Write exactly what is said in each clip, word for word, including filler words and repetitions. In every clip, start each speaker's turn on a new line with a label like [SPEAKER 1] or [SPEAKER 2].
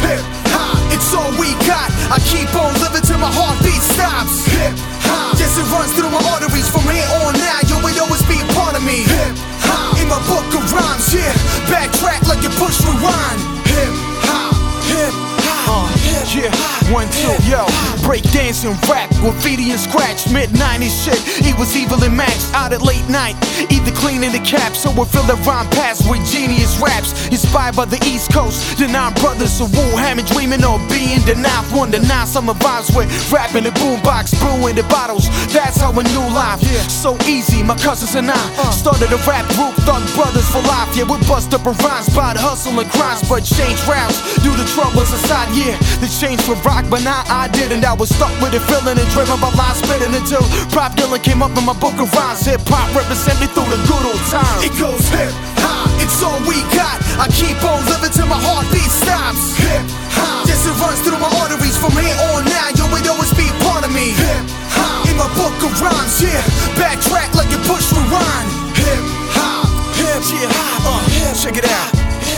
[SPEAKER 1] hip hop, it's all we got. I keep on living till my heartbeat stops. Hip hop, yes it runs through my arteries. From here on now, yo, it always be a part of me. Hip hop, in my book of rhymes, yeah. Backtrack like you push rewind. Hip hop, hip hop, hip
[SPEAKER 2] Yeah, one, two, yo. Break dancing, rap, graffiti and scratch. Mid nineties shit, he was evil and matched. Out at late night, either cleaning the cap. So we fill the rhyme past with genius raps. Inspired by the East Coast, the nine brothers of Wu Hammond, dreaming of being the ninth one. The nine summer vibes with rapping the boombox, brewing the bottles. That's how a new life, yeah. So easy, my cousins and I started a rap group, Thug Brothers for life. Yeah, we bust up and rhymes by the hustle and crimes, but change routes due to troubles inside. Yeah, the change for rock, but now I didn't. I was stuck with it, feeling and dreaming about life spitting until Pop Dylan came up in my book of rhymes. Hip hop represent me through the good old times.
[SPEAKER 1] It goes hip hop, it's all we got. I keep on living till my heartbeat stops. Hip hop, yes it runs through my arteries. From here on now, yo, it always be a part of me. Hip hop, in my book of rhymes, yeah. Backtrack like you push rewind. Hip hop, hip hop, uh, hip,
[SPEAKER 2] check it out.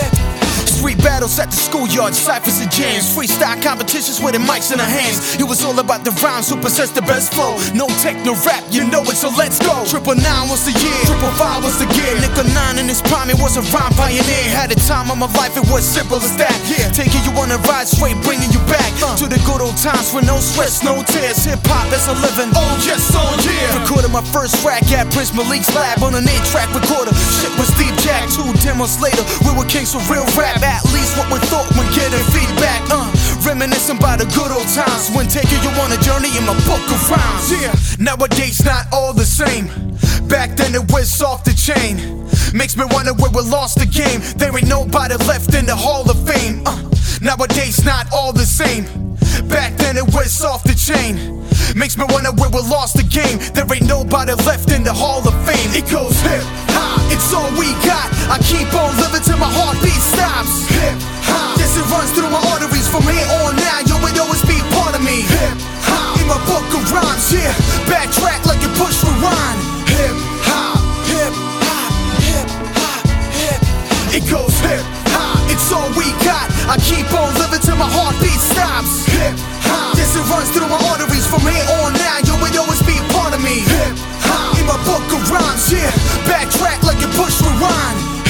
[SPEAKER 2] Street battles at the schoolyard, ciphers and jams, freestyle competitions with the mics in our hands. It was all about the rhymes who possess the best flow. No techno rap, you know it, so let's go. Triple nine was the year, triple five was the gear. Nickel nine in his prime, it was a rhyme pioneer. Had the time of my life, it was simple as that. Yeah, taking you on a ride straight, bringing you back uh, to the good old times with no stress, no tears. Hip hop as a living,
[SPEAKER 1] oh yes, oh yeah.
[SPEAKER 2] Recorded my first track at Prince Malik's lab on an eight track recorder. Shit was Steve Jack. Two demos later, we were kings for real rap. At least what we thought when getting feedback. Uh, reminiscing by the good old times when taking you on a journey in my book of rhymes. Yeah, nowadays not all the same. Back then it was off the chain. Makes me wonder where we lost the game. There ain't nobody left in the Hall of Fame. Uh, nowadays not all the same. Back then it was off the chain. Makes me wonder where we lost the game. There ain't nobody left in the Hall of Fame.
[SPEAKER 1] It goes hip hop, it's all we got. I keep on living till my heartbeat stops. Hip hop, yes it runs through my arteries. From here on now, yo, it always be a part of me. Hip hop, in my book of rhymes, yeah. Backtrack like you push rewind. Hip hop, hip hop, hip hop, hip. It goes hip hop, it's all we got. I keep on living till my heartbeat stops. Hip hop, yes it runs through my arteries. From here on now, yo, it always be a part of me. Hip hop, in my book of rhymes, yeah. Backtrack like you push rewind.